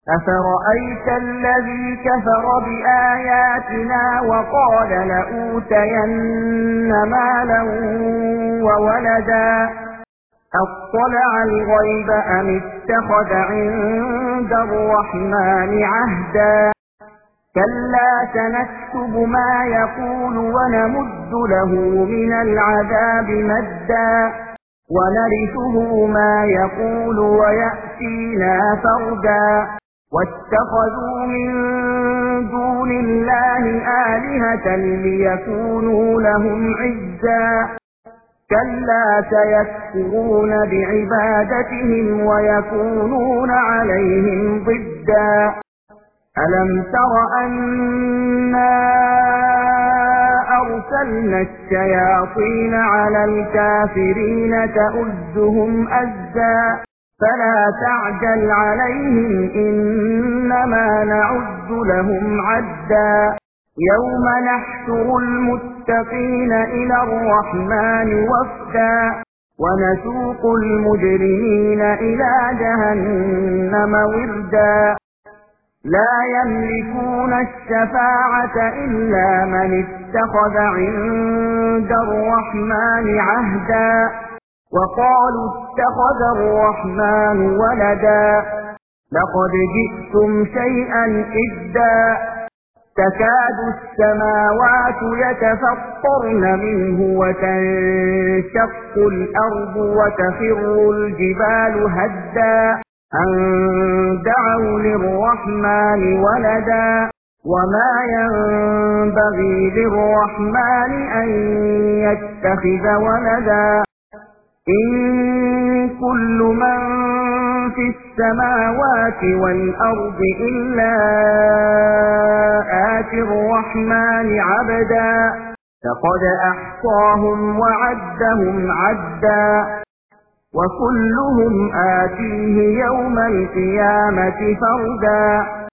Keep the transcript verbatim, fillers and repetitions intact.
أفرأيت الذي كفر بآياتنا وقال لأوتين مالا وولدا أطلع الغيب أم اتخذ عند الرحمن عهدا كلا سنكتب ما يقول ونمد له من العذاب مدا ونرثه ما يقول ويأتينا فردا واتخذوا من دون الله آلهة ليكونوا لهم عزا كلا سيكفرون بعبادتهم ويكونون عليهم ضدا ألم تر أنا أرسلنا الشياطين على الكافرين تؤزهم أزا فلا تعجل عليهم إنما نعد لهم عدا يوم نحشر المتقين إلى الرحمن وفدا ونسوق المجرمين إلى جهنم وردا لا يملكون الشفاعة إلا من اتخذ عند الرحمن عهدا وقالوا اتخذ الرحمن ولدا لقد جئتم شيئا إدا تكاد السماوات يتفطرن منه وتنشق الأرض وتخر الجبال هدا أن دعوا للرحمن ولدا وما ينبغي للرحمن أن يتخذ ولدا إن كل من في السماوات والأرض إلا آتي الرحمن عبدا لقد أحصاهم وعدهم عدا وكلهم آتيه يوم القيامة فردا